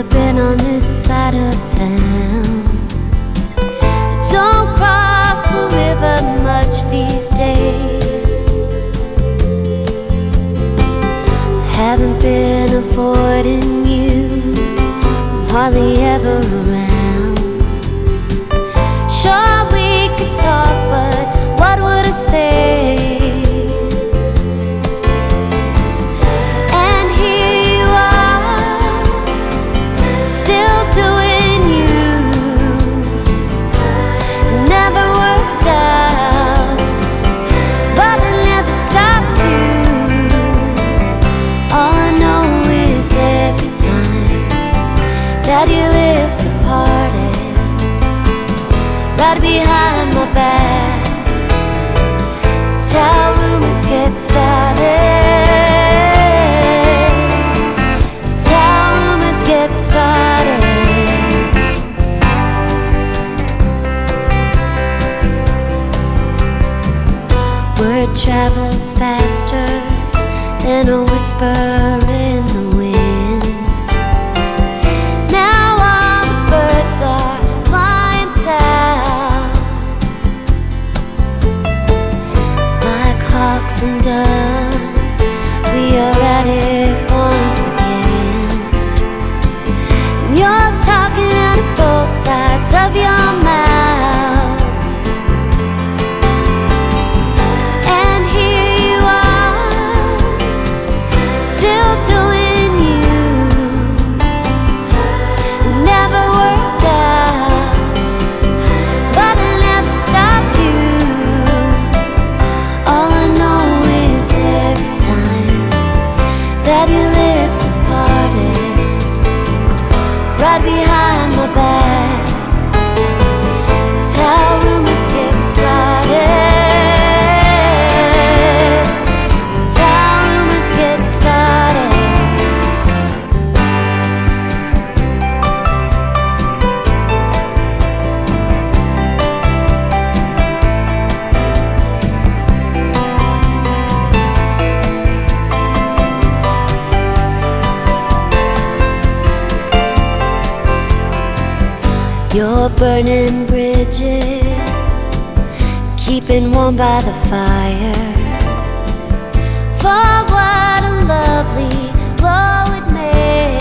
living on this side of town. Don't cross the river much these days. Haven't been avoiding you, I'm hardly ever around. Sure, we could talk, but what would I say? And here you are, still doing you. Never worked out, but I never stopped you. All I know is every time that your lips are parted, right behind my back, it's how rumors get started. It's how rumors get started. Word travels faster than a whisper in the wind. Now all the birds are flying south, like hawks and doves. We are at it once again. And you're talking out of both sides of your mouth. And here you are, still doing you. Never worked out, but I never stopped you. All I know is every time that your lips are parted, right behind my back, it's how rumors get started. It's how rumors get started. You're burning bridges, keeping warm by the fire. For what a lovely glow it made.